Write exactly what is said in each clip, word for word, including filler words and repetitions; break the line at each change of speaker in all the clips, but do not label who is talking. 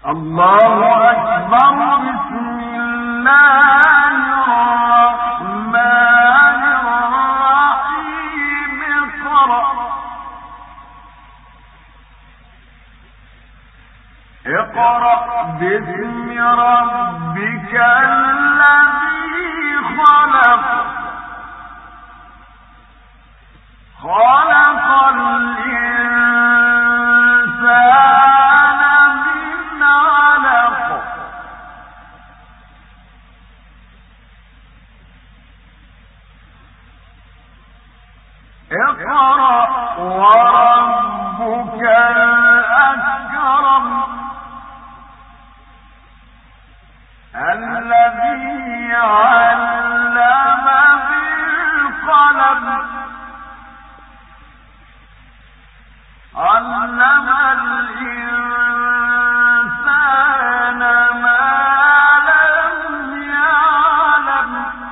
الله أكبر. بسم الله الرحمن الرحيم. اقرأ اقرأ باسم ربك الذي خلق خلق الإنسان من علق اقرأ وربك الأكرم الذي علم بالقلم علم الإنسان ما لم يعلم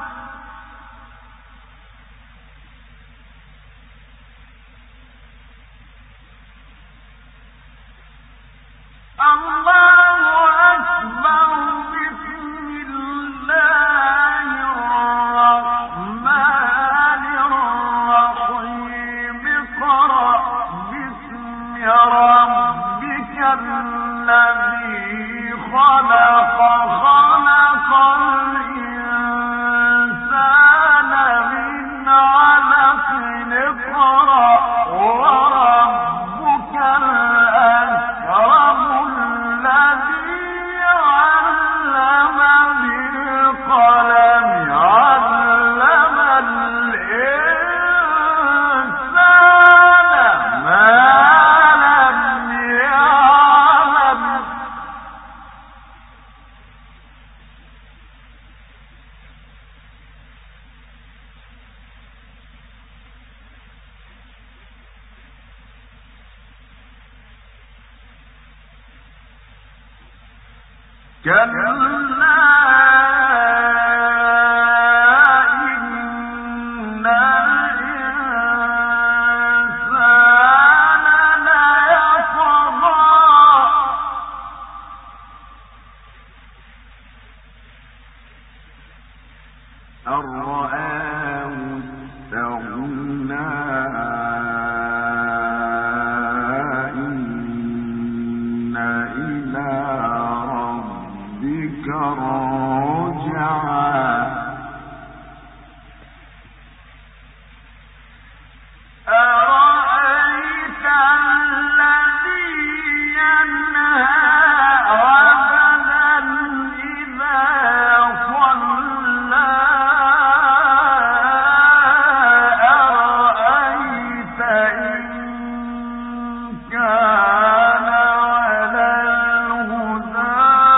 الله أكبر. بسم الله الرحمن الرحيم. اقرأ باسم ربك الذي خلق خلق الإنسان من علق اقرأ وربك الأكرم الذي علم بالقلم علم الإنسان ما لم يعلم كلا إن الإنسان ليطغى أن رآه استغنى إن إلى ربك راجعا أرأيت الذي ينهى عبدا إذا صلى أرأيت إن كان على الهدى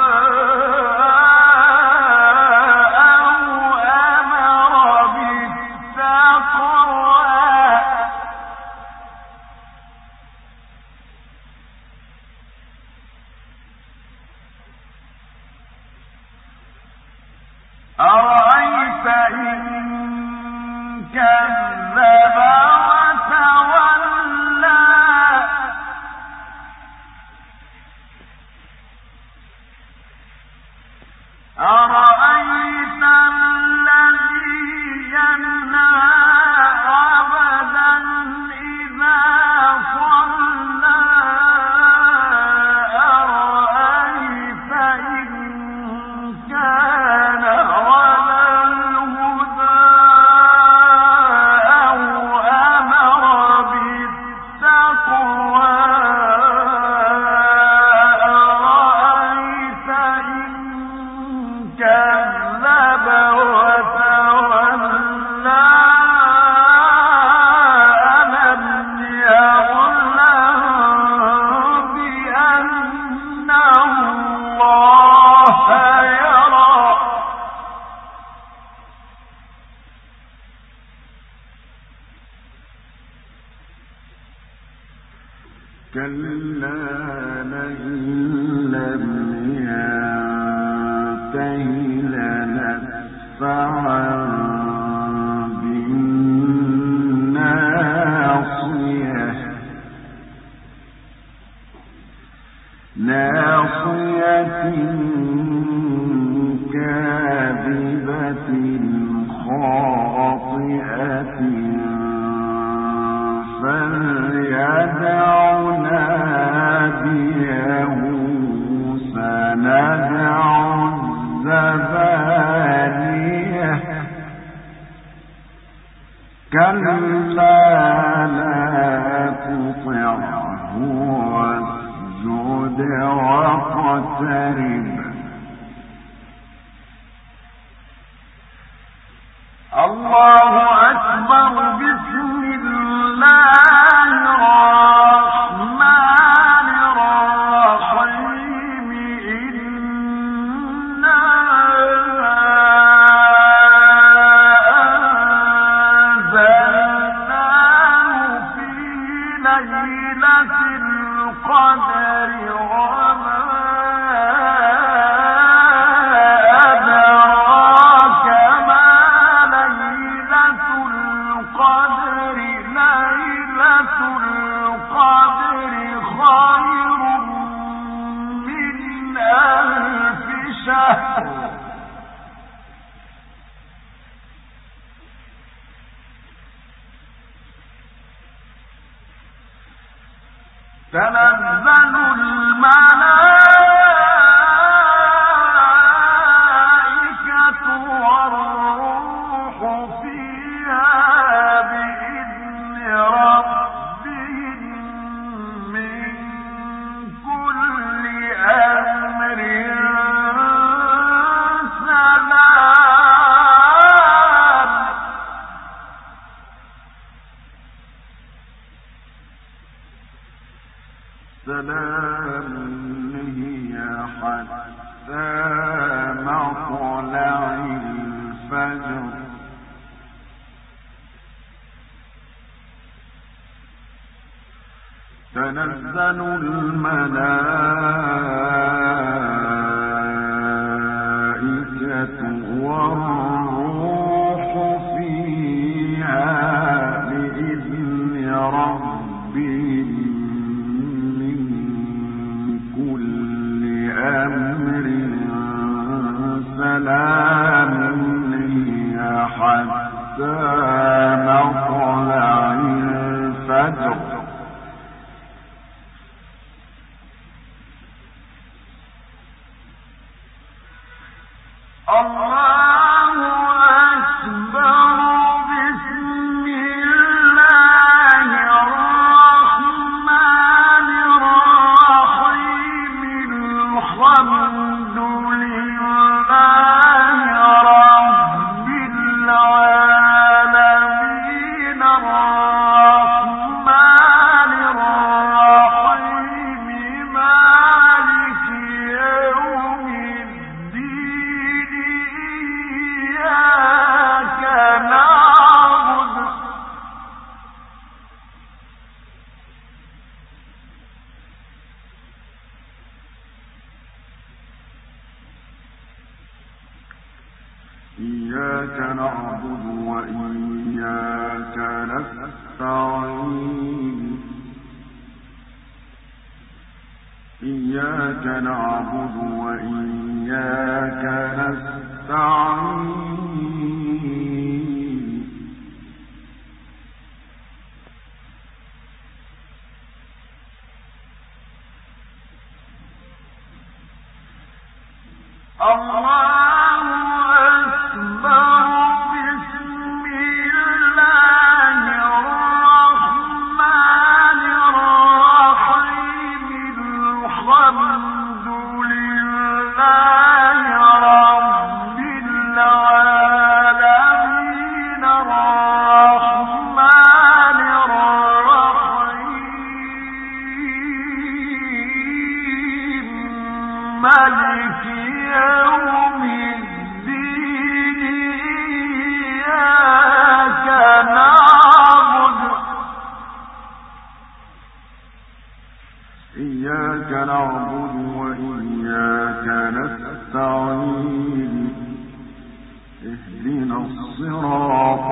أرأيت إن كذب وتولى أرأيت الذي ينهى عبدا إذا صلى أرأيت إن كان كلا لئن لم ينته لنسفعا بالناصية ناصية كاذبة خاطئة فليدع ناديه سندع الزبانية كلا لا تطعه واسجد واقترب الله أكبر بسم الله الرحمن الرحيم إنا أنزلناه في ليلة القدر وما تنزل الملائكة والروح فيها بإذن ربهم من كل أمر سلام سلام هي حتى مطلع الفجر تنزل الملائكة والروح فيها بإذن ربهم أمر سلام هي حتى مطلع الفجر الله أكبر بسم الله الرحمن الرحيم الحمد لله رب العالمين الرحمن الرحيم مالك يوم الدين إياك نعبد إياك نعبد وإياك نستعين إياك نعبد وإياك نستعين الله أكبر بسم الله الرحمن الرحيم الحمد لله رب العالمين الرحمن الرحيم مالك يوم الدين إياك نعبد إياك نعبد وإياك نستعين اهدنا الصراط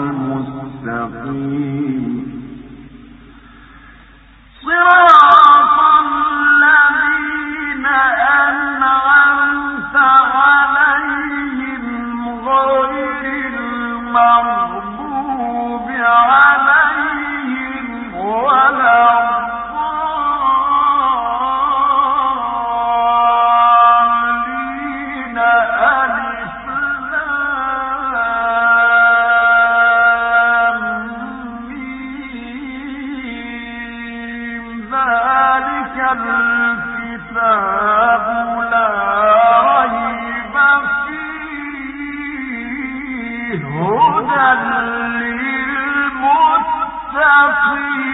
المستقيم صراط الذين أنعمت الكتاب لا ريب فيه هدى للمتقين